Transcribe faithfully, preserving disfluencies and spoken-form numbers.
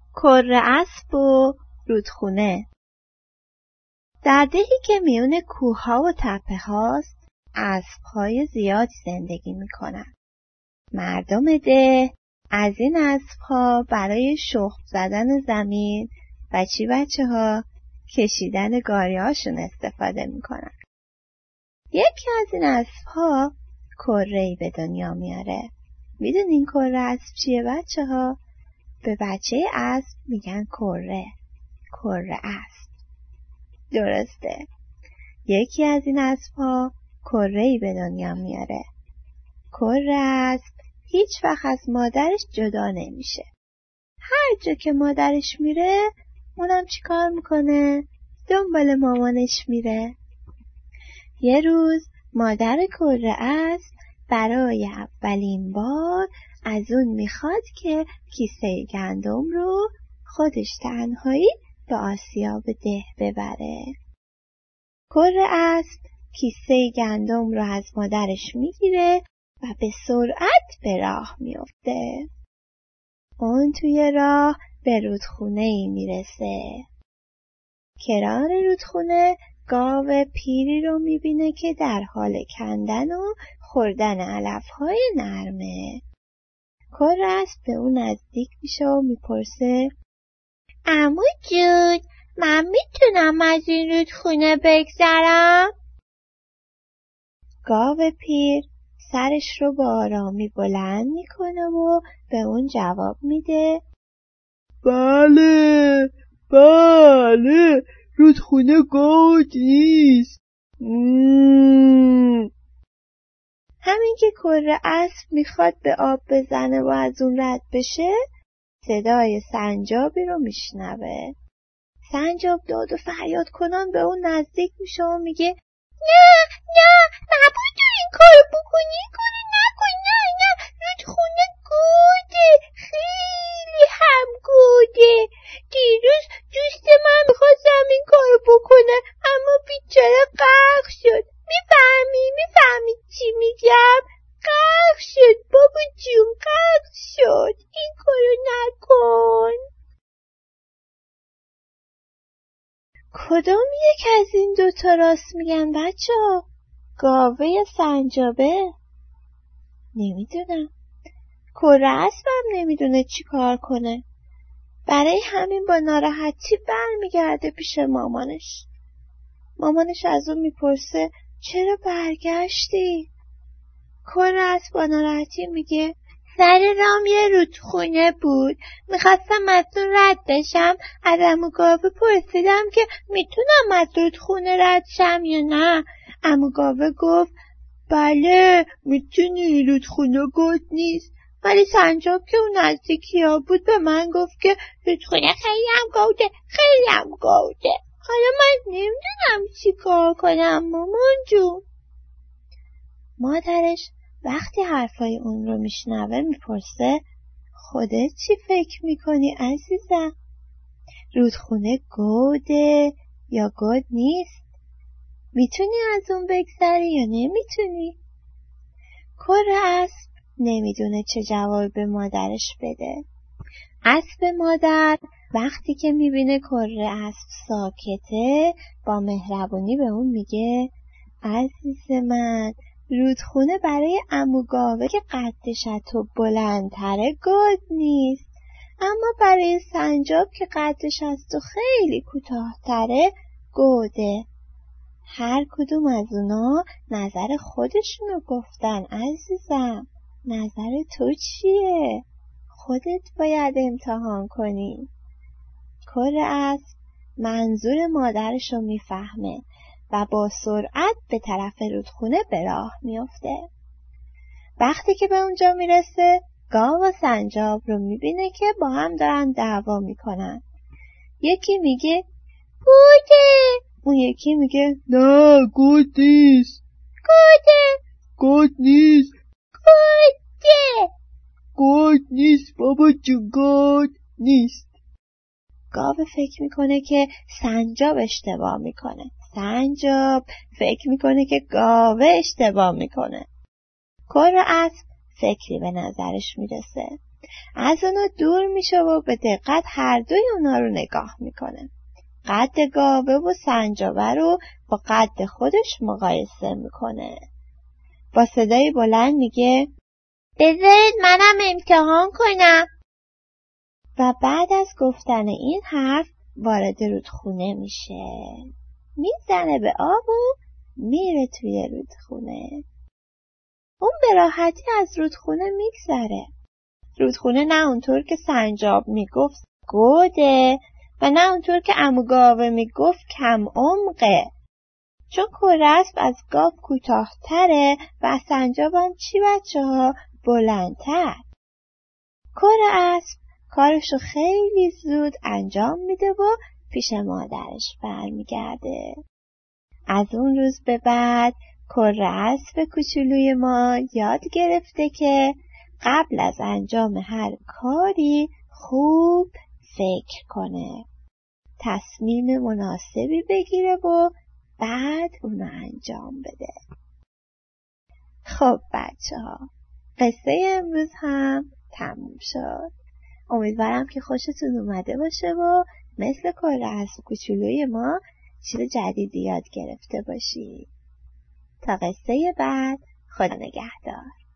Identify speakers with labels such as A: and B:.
A: کره اسب و رودخونه. در دهی که میون کوه‌ها و تپه‌هاست، اسب‌های زیادی زندگی می‌کنند. مردم ده از این اسب‌ها برای شخم زدن زمین و چی بچه‌ها کشیدن گاری‌هاشون استفاده می‌کنن. یکی از این اسب‌ها کره‌ای به دنیا میاره. میدونین کره اسب چیه بچه‌ها؟ به بچه اسب میگن کره. کره اسب. درسته. یکی از این اسب‌ها کره‌ای به دنیا میاره. کره اسب هیچ وقت از مادرش جدا نمیشه. هر جا که مادرش میره، اونم چی کار میکنه؟ دنبال مامانش میره. یه روز مادر کره اسب برای اولین بار از اون میخواد که کیسه گندم رو خودش تنهایی به آسیاب ده ببره. کره اسب کیسه گندم رو از مادرش میگیره و به سرعت به راه میفته. اون توی راه به رودخونه‌ای میرسه. کنار رودخونه گاو پیری رو میبینه که در حال کندن و خوردن علف‌های نرمه. کره اسب به اون نزدیک میشه و میپرسه: عمو جون، من میتونم از این رودخونه بگذرم؟ گاو پیر سرش رو با آرامی بلند میکنه و به اون جواب میده:
B: بله بله، رودخونه گود نیست. مم.
A: همین که کره اسب میخواد به آب بزنه و از اون رد بشه، صدای سنجابی رو میشنوه. سنجاب داد و فریاد کنان به اون نزدیک میشه و میگه: نه نه، نباید این کارو بکنی، این کارو نکن، نه نه، رودخونه گوده، خیلی هم گوده. دیروز دوست من میخواست این کارو بکنه، اما بیچاره غرق شد. میفهمی میفهمی چی میگم؟ غرق شد بابا جون، غرق شد. این کارو نکن. کدوم یک از این دوتا راست میگن بچه ها؟ گاوه یا سنجابه؟ نمیدونم. کره اسبم نمیدونه چی کار کنه. برای همین با ناراحتی برمیگرده پیش مامانش. مامانش از اون میپرسه: چرا برگشتی؟ کره اسب با ناراحتی میگه: سر رام یه رودخونه بود، میخواستم از اون رد بشم. از عمو گاوه پرسیدم که میتونم از رودخونه رد شم یا نه. عمو گاوه گفت: بله میتونی، رودخونه گود نیست. ولی سنجاب که اون نزدیکی ها بود به من گفت که رودخونه خیلی هم گوده، خیلی هم گوده. حالا من نمیدونم چی کار کنم مامان جون. مادرش وقتی حرفای اون رو میشنوه میپرسه: خودت چی فکر میکنی عزیزم؟ رودخونه گوده یا گود نیست؟ میتونی از اون بگذری یا نمیتونی؟ کره اسب نمیدونه چه جواب به مادرش بده. اسب مادر وقتی که میبینه کره اسب ساکته، با مهربونی به اون میگه: عزیز من، رودخونه برای عمو گاوه که قدش از تو بلندتره گود نیست، اما برای سنجاب که قدش از تو خیلی کوتاهتره گوده. هر کدوم از اونا نظر خودشونو گفتن عزیزم. نظر تو چیه؟ خودت باید امتحان کنی. کره اسب منظور مادرشو میفهمه و با سرعت به طرف رودخونه به راه میفته. وقتی که به اونجا میرسه، گاو و سنجاب رو میبینه که با هم دارن دعوا میکنن. یکی میگه: گوده.
B: اون یکی میگه: نه گود نیست.
A: گوده.
B: گود نیست.
A: گوده.
B: گود نیست بابا جون، گود نیست.
A: گاو فکر میکنه که سنجاب اشتباه میکنه. سنجاب فکر میکنه که گاوه اشتباه میکنه. کره اسب فکری به نظرش میرسه. از اونو دور میشه و به دقت هر دوی اونا رو نگاه میکنه. قد گاوه و سنجابه رو با قد خودش مقایسه میکنه. با صدای بلند میگه بذارید منم امتحان کنم. و بعد از گفتن این حرف وارد رودخونه میشه. میزنه به آب و میره توی رودخونه. اون به راحتی از رودخونه میگذره. رودخونه نه اونطور که سنجاب میگفت گوده و نه اونطور که عمو گاوه میگفت کم عمقه. چون کره اسب از گاو کوتاه‌تره و از سنجاب هم چی بچه ها بلندتر. کره اسب کارشو خیلی زود انجام میده و پیش مادرش برمیگرده. از اون روز به بعد کره اسب کوچولوی ما یاد گرفته که قبل از انجام هر کاری خوب فکر کنه، تصمیم مناسبی بگیره و بعد اونو انجام بده. خب بچه ها، قصه امروز هم تموم شد. امیدوارم که خوشتون اومده باشه و مثل کره اسب کوچولوی ما چیز جدیدی یاد گرفته باشی. تا قصه بعد، خدا نگهدار.